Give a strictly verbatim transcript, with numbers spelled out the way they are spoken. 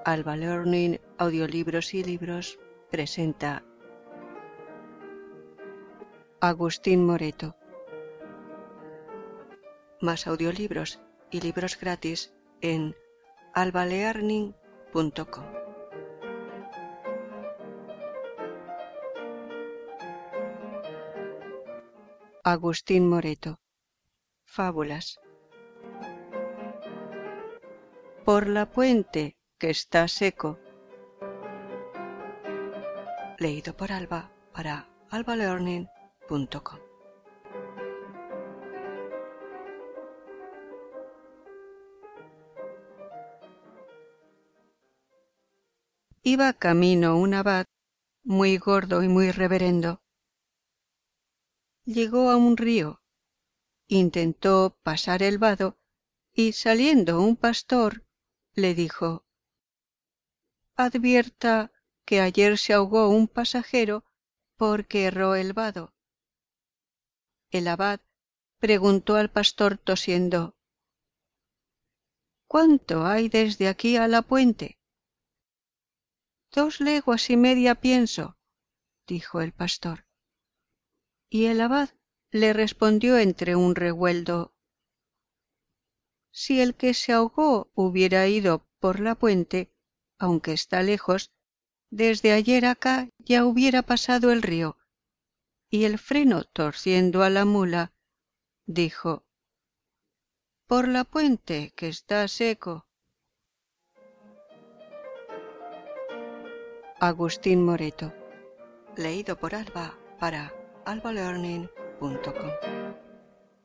Alba Learning Audiolibros y Libros presenta Agustín Moreto. Más audiolibros y libros gratis en alba learning punto com. Agustín Moreto. Fábulas. Por la puente que está seco. Leído por Alba para alba learning punto com. Iba camino un abad muy gordo y muy reverendo. Llegó a un río, intentó pasar el vado y saliendo un pastor le dijo: «Advierta que ayer se ahogó un pasajero porque erró el vado». El abad preguntó al pastor tosiendo: «¿Cuánto hay desde aquí a la puente?» «Dos leguas y media pienso», dijo el pastor. Y el abad le respondió entre un revueldo: «Si el que se ahogó hubiera ido por la puente, aunque está lejos, desde ayer acá ya hubiera pasado el río». Y el freno, torciendo a la mula, dijo: «Por la puente que está seco». Agustín Moreto. Leído por Alba para alba learning punto com.